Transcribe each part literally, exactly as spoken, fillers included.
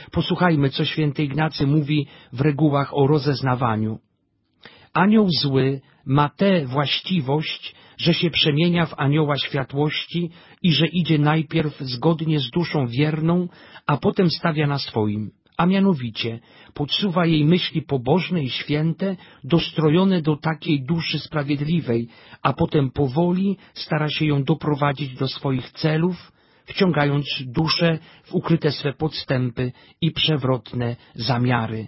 Posłuchajmy, co święty Ignacy mówi w regułach o rozeznawaniu. Anioł zły ma tę właściwość, że się przemienia w anioła światłości i że idzie najpierw zgodnie z duszą wierną, a potem stawia na swoim, a mianowicie podsuwa jej myśli pobożne i święte, dostrojone do takiej duszy sprawiedliwej, a potem powoli stara się ją doprowadzić do swoich celów, wciągając duszę w ukryte swe podstępy i przewrotne zamiary.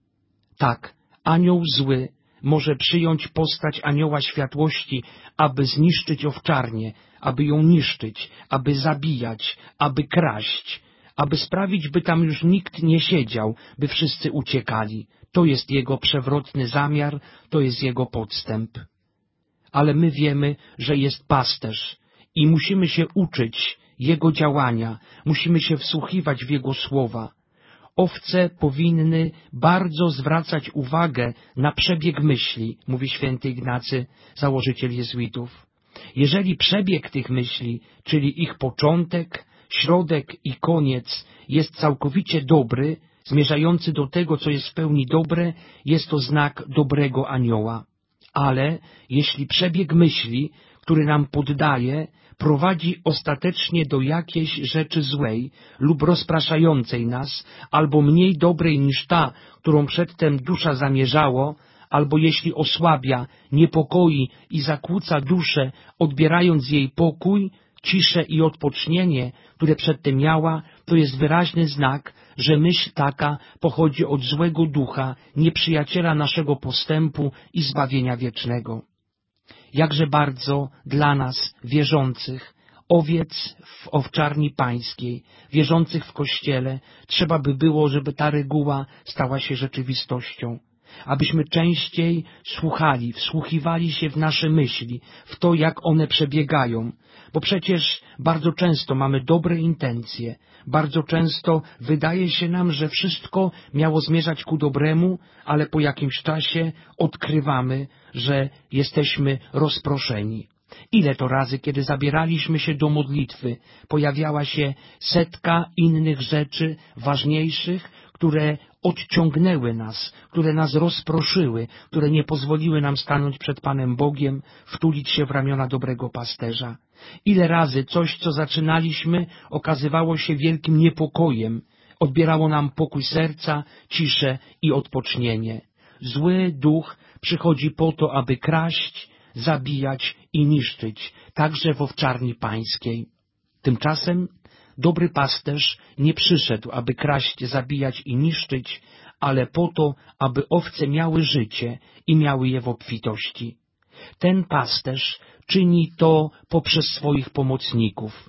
Tak, anioł zły może przyjąć postać anioła światłości, aby zniszczyć owczarnię, aby ją niszczyć, aby zabijać, aby kraść, aby sprawić, by tam już nikt nie siedział, by wszyscy uciekali. To jest jego przewrotny zamiar, to jest jego podstęp. Ale my wiemy, że jest pasterz i musimy się uczyć jego działania, musimy się wsłuchiwać w jego słowa. Owce powinny bardzo zwracać uwagę na przebieg myśli, mówi święty Ignacy, założyciel jezuitów. Jeżeli przebieg tych myśli, czyli ich początek, środek i koniec jest całkowicie dobry, zmierzający do tego, co jest w pełni dobre, jest to znak dobrego anioła. Ale jeśli przebieg myśli, który nam poddaje, prowadzi ostatecznie do jakiejś rzeczy złej lub rozpraszającej nas, albo mniej dobrej niż ta, którą przedtem dusza zamierzało, albo jeśli osłabia, niepokoi i zakłóca duszę, odbierając jej pokój, ciszę i odpocznienie, które przedtem miała, to jest wyraźny znak, że myśl taka pochodzi od złego ducha, nieprzyjaciela naszego postępu i zbawienia wiecznego. Jakże bardzo dla nas, wierzących, owiec w owczarni pańskiej, wierzących w Kościele, trzeba by było, żeby ta reguła stała się rzeczywistością. Abyśmy częściej słuchali, wsłuchiwali się w nasze myśli, w to, jak one przebiegają, bo przecież bardzo często mamy dobre intencje, bardzo często wydaje się nam, że wszystko miało zmierzać ku dobremu, ale po jakimś czasie odkrywamy, że jesteśmy rozproszeni. Ile to razy, kiedy zabieraliśmy się do modlitwy, pojawiała się setka innych rzeczy ważniejszych, które odciągnęły nas, które nas rozproszyły, które nie pozwoliły nam stanąć przed Panem Bogiem, wtulić się w ramiona dobrego pasterza. Ile razy coś, co zaczynaliśmy, okazywało się wielkim niepokojem, odbierało nam pokój serca, ciszę i odpocznienie. Zły duch przychodzi po to, aby kraść, zabijać i niszczyć, także w owczarni pańskiej. Tymczasem dobry pasterz nie przyszedł, aby kraść, zabijać i niszczyć, ale po to, aby owce miały życie i miały je w obfitości. Ten pasterz czyni to poprzez swoich pomocników.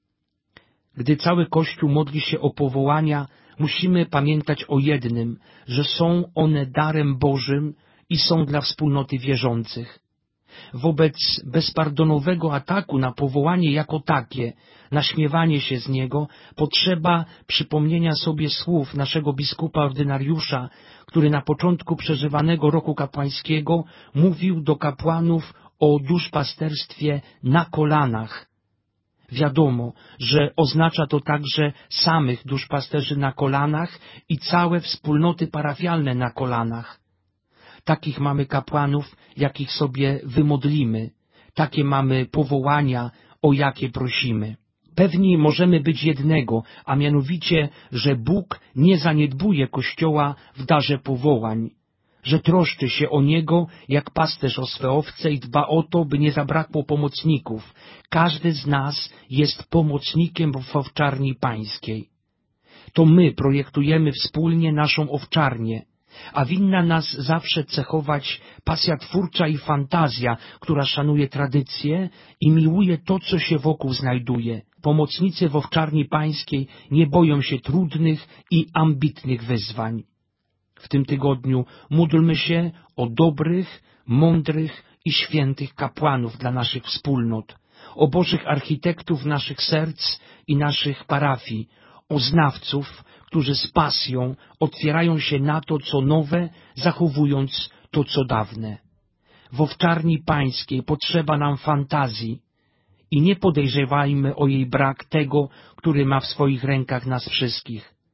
Gdy cały Kościół modli się o powołania, musimy pamiętać o jednym, że są one darem Bożym i są dla wspólnoty wierzących. Wobec bezpardonowego ataku na powołanie jako takie, naśmiewanie się z niego, potrzeba przypomnienia sobie słów naszego biskupa ordynariusza, który na początku przeżywanego roku kapłańskiego mówił do kapłanów o duszpasterstwie na kolanach. Wiadomo, że oznacza to także samych duszpasterzy na kolanach i całe wspólnoty parafialne na kolanach. Takich mamy kapłanów, jakich sobie wymodlimy. Takie mamy powołania, o jakie prosimy. Pewni możemy być jednego, a mianowicie, że Bóg nie zaniedbuje Kościoła w darze powołań, że troszczy się o niego jak pasterz o swe owce i dba o to, by nie zabrakło pomocników. Każdy z nas jest pomocnikiem w owczarni pańskiej. To my projektujemy wspólnie naszą owczarnię, a winna nas zawsze cechować pasja twórcza i fantazja, która szanuje tradycję i miłuje to, co się wokół znajduje. Pomocnicy w owczarni pańskiej nie boją się trudnych i ambitnych wyzwań. W tym tygodniu módlmy się o dobrych, mądrych i świętych kapłanów dla naszych wspólnot, o bożych architektów naszych serc i naszych parafii, o znawców, którzy z pasją otwierają się na to, co nowe, zachowując to, co dawne. W owczarni pańskiej potrzeba nam fantazji i nie podejrzewajmy o jej brak tego, który ma w swoich rękach nas wszystkich.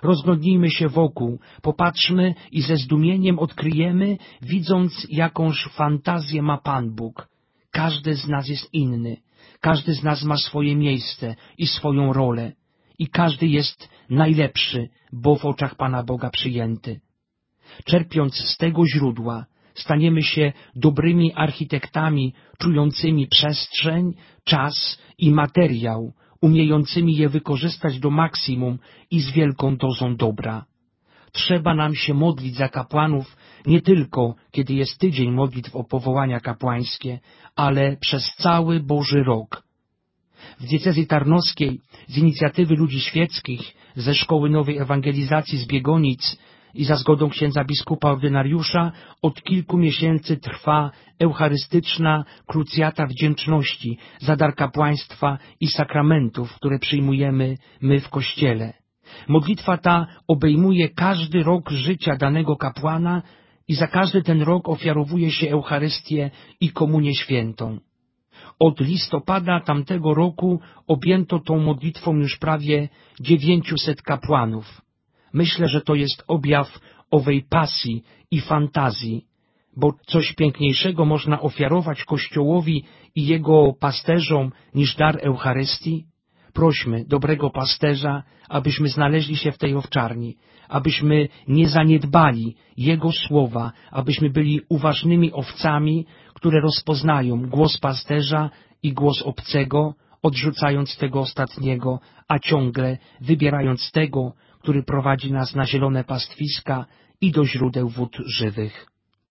Rozglądnijmy się wokół, popatrzmy i ze zdumieniem odkryjemy, widząc jakąż fantazję ma Pan Bóg. Każdy z nas jest inny, każdy z nas ma swoje miejsce i swoją rolę i każdy jest najlepszy, bo w oczach Pana Boga przyjęty. Czerpiąc z tego źródła, staniemy się dobrymi architektami, czującymi przestrzeń, czas i materiał, umiejącymi je wykorzystać do maksimum i z wielką dozą dobra. Trzeba nam się modlić za kapłanów nie tylko, kiedy jest tydzień modlitw o powołania kapłańskie, ale przez cały Boży rok. W diecezji tarnowskiej z inicjatywy ludzi świeckich, ze Szkoły Nowej Ewangelizacji z Biegonic i za zgodą księdza biskupa ordynariusza od kilku miesięcy trwa eucharystyczna krucjata wdzięczności za dar kapłaństwa i sakramentów, które przyjmujemy my w Kościele. Modlitwa ta obejmuje każdy rok życia danego kapłana i za każdy ten rok ofiarowuje się Eucharystię i Komunię Świętą. Od listopada tamtego roku objęto tą modlitwą już prawie dziewięciuset kapłanów. Myślę, że to jest objaw owej pasji i fantazji, bo coś piękniejszego można ofiarować Kościołowi i jego pasterzom niż dar Eucharystii. Prośmy dobrego pasterza, abyśmy znaleźli się w tej owczarni, abyśmy nie zaniedbali Jego słowa, abyśmy byli uważnymi owcami, które rozpoznają głos pasterza i głos obcego, odrzucając tego ostatniego, a ciągle wybierając tego, który prowadzi nas na zielone pastwiska i do źródeł wód żywych.